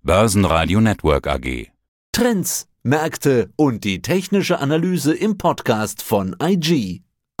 Börsenradio Network AG. Trends, Märkte und die technische Analyse im Podcast von IG.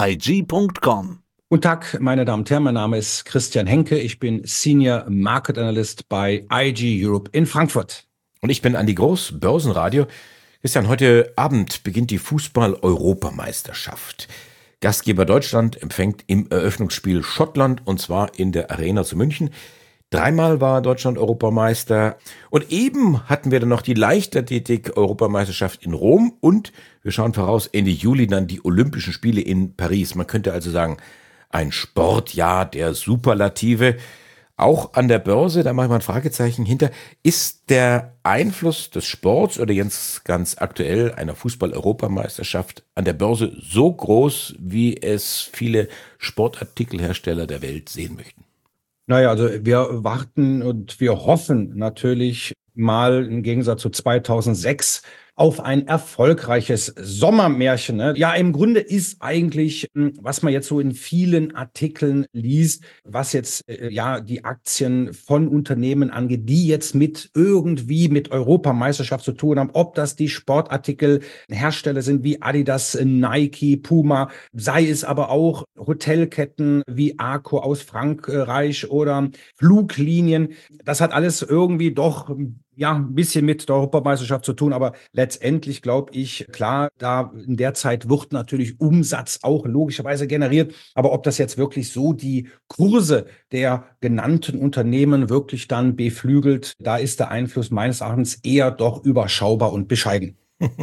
IG.com. Guten Tag, meine Damen und Herren, mein Name ist Christian Henke. Ich bin Senior Market Analyst bei IG Europe in Frankfurt. Und ich bin Andi Groß, Börsenradio. Christian, heute Abend beginnt die Fußball-Europameisterschaft. Gastgeber Deutschland empfängt im Eröffnungsspiel Schottland, und zwar in der Arena zu München. 3-mal war Deutschland Europameister. Und eben hatten wir dann noch die Leichtathletik-Europameisterschaft in Rom. Und wir schauen voraus, Ende Juli dann die Olympischen Spiele in Paris. Man könnte also sagen, ein Sportjahr der Superlative. Auch an der Börse, da mache ich mal ein Fragezeichen hinter, ist der Einfluss des Sports oder jetzt ganz aktuell einer Fußball-Europameisterschaft an der Börse so groß, wie es viele Sportartikelhersteller der Welt sehen möchten? Naja, also wir warten und wir hoffen natürlich mal im Gegensatz zu 2006 auf ein erfolgreiches Sommermärchen. Ne? Ja, im Grunde ist eigentlich, was man jetzt so in vielen Artikeln liest, was jetzt die Aktien von Unternehmen angeht, die jetzt mit Europameisterschaft zu tun haben, ob das die Sportartikelhersteller sind wie Adidas, Nike, Puma, sei es aber auch Hotelketten wie Accor aus Frankreich oder Fluglinien. Das hat alles irgendwie doch ein bisschen mit der Europameisterschaft zu tun, aber letztendlich glaube ich, klar, da in der Zeit wird natürlich Umsatz auch logischerweise generiert, aber ob das jetzt wirklich so die Kurse der genannten Unternehmen wirklich dann beflügelt, da ist der Einfluss meines Erachtens eher doch überschaubar und bescheiden.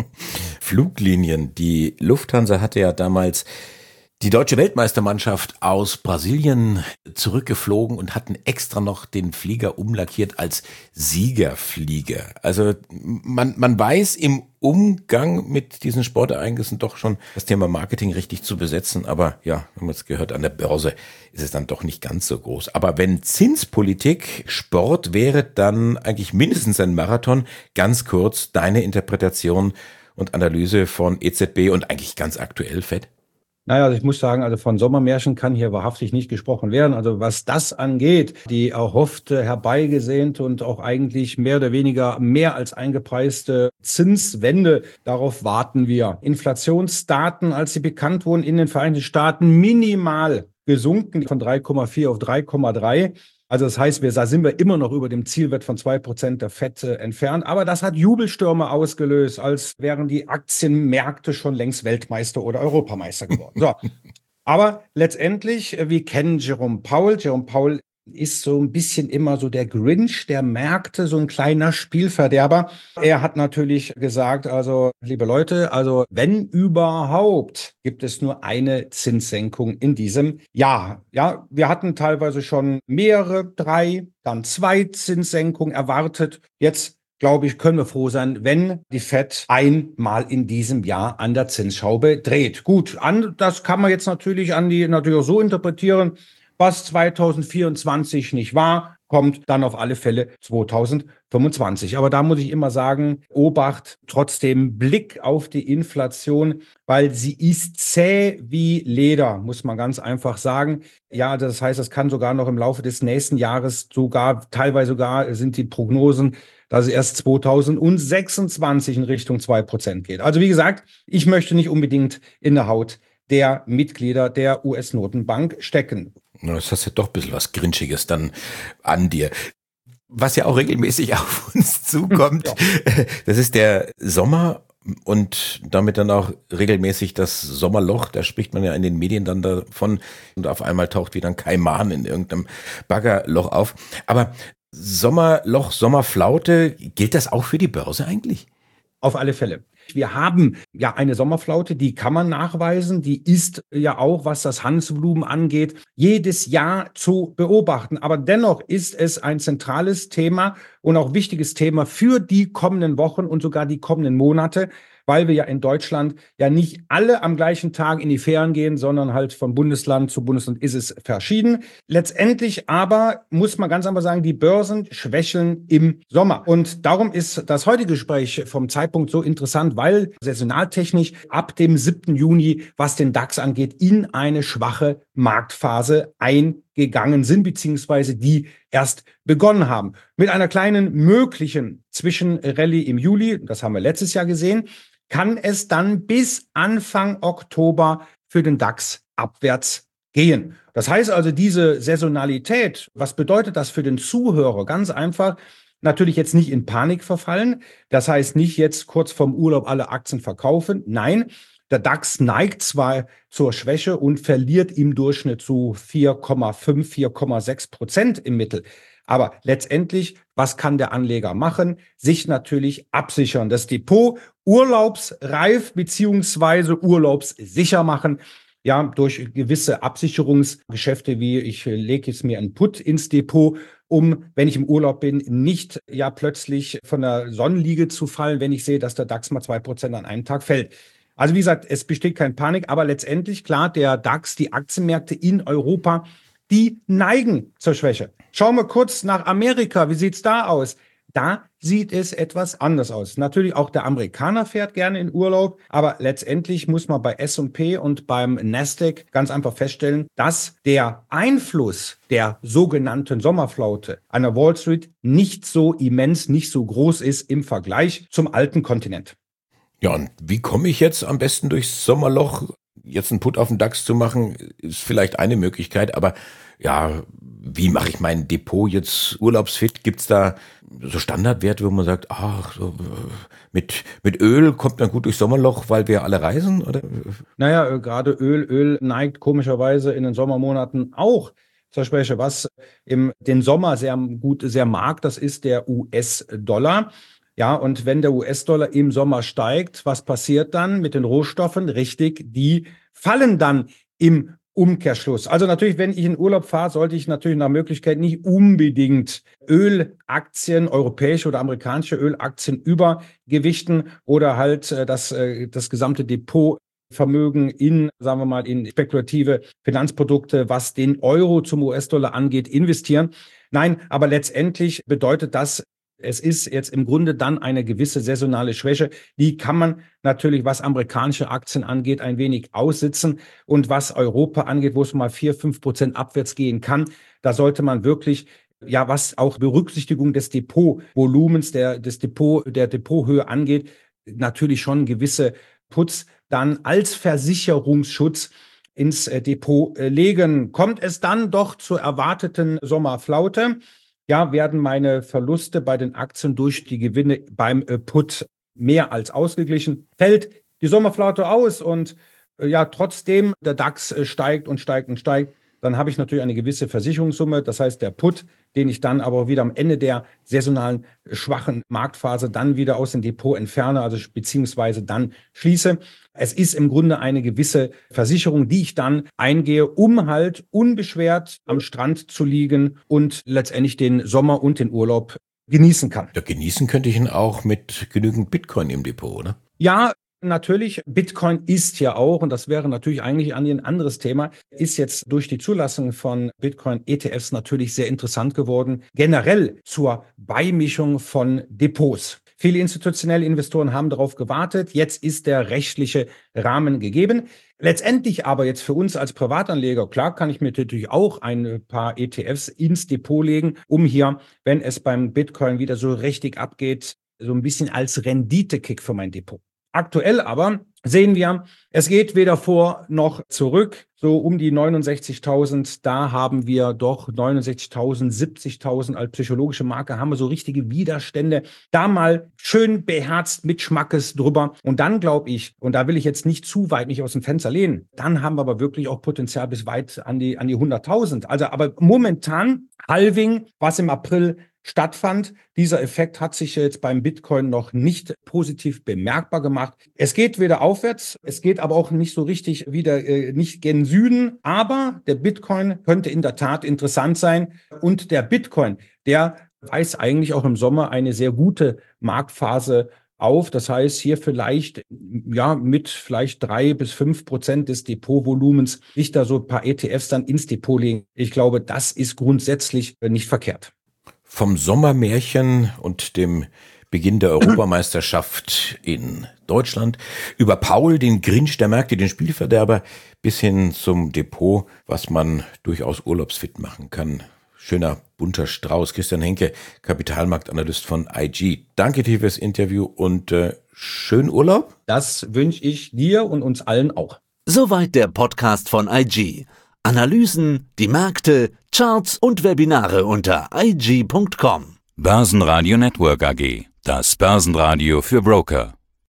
Fluglinien. Die Lufthansa hatte ja damals die deutsche Weltmeistermannschaft aus Brasilien zurückgeflogen und hatten extra noch den Flieger umlackiert als Siegerflieger. Also man weiß im Umgang mit diesen Sportereignissen doch schon das Thema Marketing richtig zu besetzen. Aber ja, wir haben es gehört, an der Börse ist es dann doch nicht ganz so groß. Aber wenn Zinspolitik Sport wäre, dann eigentlich mindestens ein Marathon. Ganz kurz deine Interpretation und Analyse von EZB und eigentlich ganz aktuell FED. Naja, also ich muss sagen, also von Sommermärchen kann hier wahrhaftig nicht gesprochen werden. Also was das angeht, die erhoffte, herbeigesehnte und auch eigentlich mehr oder weniger mehr als eingepreiste Zinswende, darauf warten wir. Inflationsdaten, als sie bekannt wurden in den Vereinigten Staaten, minimal gesunken von 3,4 auf 3,3. Also das heißt, da sind wir immer noch über dem Zielwert von 2% der FED entfernt. Aber das hat Jubelstürme ausgelöst, als wären die Aktienmärkte schon längst Weltmeister oder Europameister geworden. So. Aber letztendlich, wir kennen Jerome Powell. Jerome Powell ist so ein bisschen immer so der Grinch der Märkte, so ein kleiner Spielverderber. Er hat natürlich gesagt, also liebe Leute, also wenn überhaupt, gibt es nur eine Zinssenkung in diesem Jahr. Ja, wir hatten teilweise schon mehrere, 3, dann 2 Zinssenkungen erwartet. Jetzt glaube ich, können wir froh sein, wenn die FED einmal in diesem Jahr an der Zinsschraube dreht. Gut, das kann man jetzt natürlich auch so interpretieren. Was 2024 nicht war, kommt dann auf alle Fälle 2025. Aber da muss ich immer sagen, Obacht, trotzdem Blick auf die Inflation, weil sie ist zäh wie Leder, muss man ganz einfach sagen. Ja, das heißt, es kann sogar noch im Laufe des nächsten Jahres teilweise sind die Prognosen, dass es erst 2026 in Richtung 2% geht. Also wie gesagt, ich möchte nicht unbedingt in der Haut der Mitglieder der US-Notenbank stecken. Das hast ja doch ein bisschen was Grinchiges dann an dir. Was ja auch regelmäßig auf uns zukommt, ja. Das ist der Sommer und damit dann auch regelmäßig das Sommerloch. Da spricht man ja in den Medien dann davon und auf einmal taucht wieder ein Kaiman in irgendeinem Baggerloch auf. Aber Sommerloch, Sommerflaute, gilt das auch für die Börse eigentlich? Auf alle Fälle. Wir haben ja eine Sommerflaute, die kann man nachweisen. Die ist ja auch, was das Handelsvolumen angeht, jedes Jahr zu beobachten. Aber dennoch ist es ein zentrales Thema und auch wichtiges Thema für die kommenden Wochen und sogar die kommenden Monate, weil wir ja in Deutschland ja nicht alle am gleichen Tag in die Ferien gehen, sondern halt von Bundesland zu Bundesland ist es verschieden. Letztendlich aber muss man ganz einfach sagen, die Börsen schwächeln im Sommer. Und darum ist das heutige Gespräch vom Zeitpunkt so interessant, weil saisonaltechnisch ab dem 7. Juni, was den DAX angeht, in eine schwache Marktphase eingegangen sind, beziehungsweise die erst begonnen haben. Mit einer kleinen möglichen Zwischenrallye im Juli, das haben wir letztes Jahr gesehen, kann es dann bis Anfang Oktober für den DAX abwärts gehen. Das heißt also, diese Saisonalität, was bedeutet das für den Zuhörer? Ganz einfach, natürlich jetzt nicht in Panik verfallen. Das heißt nicht jetzt kurz vorm Urlaub alle Aktien verkaufen. Nein, der DAX neigt zwar zur Schwäche und verliert im Durchschnitt zu 4,5, 4,6% im Mittel. Aber letztendlich, was kann der Anleger machen? Sich natürlich absichern. Das Depot urlaubsreif beziehungsweise urlaubssicher machen. Ja, durch gewisse Absicherungsgeschäfte, wie ich lege jetzt mir einen Put ins Depot, um, wenn ich im Urlaub bin, nicht ja plötzlich von der Sonnenliege zu fallen, wenn ich sehe, dass der DAX mal 2% an einem Tag fällt. Also wie gesagt, es besteht keine Panik, aber letztendlich, klar, der DAX, die Aktienmärkte in Europa, die neigen zur Schwäche. Schauen wir kurz nach Amerika. Wie sieht's da aus? Da sieht es etwas anders aus. Natürlich auch der Amerikaner fährt gerne in Urlaub, aber letztendlich muss man bei S&P und beim Nasdaq ganz einfach feststellen, dass der Einfluss der sogenannten Sommerflaute an der Wall Street nicht so immens, nicht so groß ist im Vergleich zum alten Kontinent. Ja, und wie komme ich jetzt am besten durchs Sommerloch? Jetzt einen Put auf den DAX zu machen, ist vielleicht eine Möglichkeit, aber ja, wie mache ich mein Depot jetzt urlaubsfit? Gibt's da so Standardwerte, wo man sagt, ach, so, mit Öl kommt man gut durchs Sommerloch, weil wir alle reisen? Oder? Naja, gerade Öl neigt komischerweise in den Sommermonaten auch zur Schwäche. Was den Sommer sehr mag, das ist der US-Dollar. Ja, und wenn der US-Dollar im Sommer steigt, was passiert dann mit den Rohstoffen? Richtig, die fallen dann im Umkehrschluss. Also natürlich, wenn ich in Urlaub fahre, sollte ich natürlich nach Möglichkeit nicht unbedingt Ölaktien, europäische oder amerikanische Ölaktien übergewichten oder halt das gesamte Depotvermögen in, sagen wir mal, in spekulative Finanzprodukte, was den Euro zum US-Dollar angeht, investieren. Nein, aber letztendlich bedeutet das, es ist jetzt im Grunde dann eine gewisse saisonale Schwäche. Die kann man natürlich, was amerikanische Aktien angeht, ein wenig aussitzen. Und was Europa angeht, wo es mal 4-5% abwärts gehen kann, da sollte man wirklich, ja, was auch Berücksichtigung des Depotvolumens, der Depothöhe angeht, natürlich schon gewisse Puts dann als Versicherungsschutz ins Depot legen. Kommt es dann doch zur erwarteten Sommerflaute? Ja, werden meine Verluste bei den Aktien durch die Gewinne beim Put mehr als ausgeglichen. Fällt die Sommerflaute aus und ja, trotzdem der DAX steigt und steigt und steigt, dann habe ich natürlich eine gewisse Versicherungssumme. Das heißt, der Put, den ich dann aber wieder am Ende der saisonalen schwachen Marktphase dann wieder aus dem Depot entferne, also beziehungsweise dann schließe. Es ist im Grunde eine gewisse Versicherung, die ich dann eingehe, um halt unbeschwert am Strand zu liegen und letztendlich den Sommer und den Urlaub genießen kann. Ja, genießen könnte ich ihn auch mit genügend Bitcoin im Depot, oder? Ja, natürlich, Bitcoin ist ja auch, und das wäre natürlich eigentlich ein anderes Thema, ist jetzt durch die Zulassung von Bitcoin-ETFs natürlich sehr interessant geworden, generell zur Beimischung von Depots. Viele institutionelle Investoren haben darauf gewartet. Jetzt ist der rechtliche Rahmen gegeben. Letztendlich aber jetzt für uns als Privatanleger, klar kann ich mir natürlich auch ein paar ETFs ins Depot legen, um hier, wenn es beim Bitcoin wieder so richtig abgeht, so ein bisschen als Renditekick für mein Depot. Aktuell aber sehen wir, es geht weder vor noch zurück. So um die 69.000, da haben wir doch 69.000, 70.000 als psychologische Marke, haben wir so richtige Widerstände. Da mal schön beherzt mit Schmackes drüber. Und dann glaube ich, und da will ich jetzt nicht zu weit mich aus dem Fenster lehnen, dann haben wir aber wirklich auch Potenzial bis weit an die 100.000. Also aber momentan Halving, was im April stattfand. Dieser Effekt hat sich jetzt beim Bitcoin noch nicht positiv bemerkbar gemacht. Es geht wieder aufwärts, es geht aber auch nicht so richtig wieder nicht gen Süden, aber der Bitcoin könnte in der Tat interessant sein und der Bitcoin, der weist eigentlich auch im Sommer eine sehr gute Marktphase auf. Das heißt, hier vielleicht, ja, mit vielleicht 3-5% des Depotvolumens sich da so ein paar ETFs dann ins Depot legen. Ich glaube, das ist grundsätzlich nicht verkehrt. Vom Sommermärchen und dem Beginn der Europameisterschaft in Deutschland, über Paul, den Grinch der Märkte, den Spielverderber, bis hin zum Depot, was man durchaus urlaubsfit machen kann. Schöner bunter Strauß. Christian Henke, Kapitalmarktanalyst von IG. Danke dir fürs Interview und schönen Urlaub. Das wünsche ich dir und uns allen auch. Soweit der Podcast von IG. Analysen, die Märkte, Charts und Webinare unter IG.com. Börsenradio Network AG. Das Börsenradio für Broker.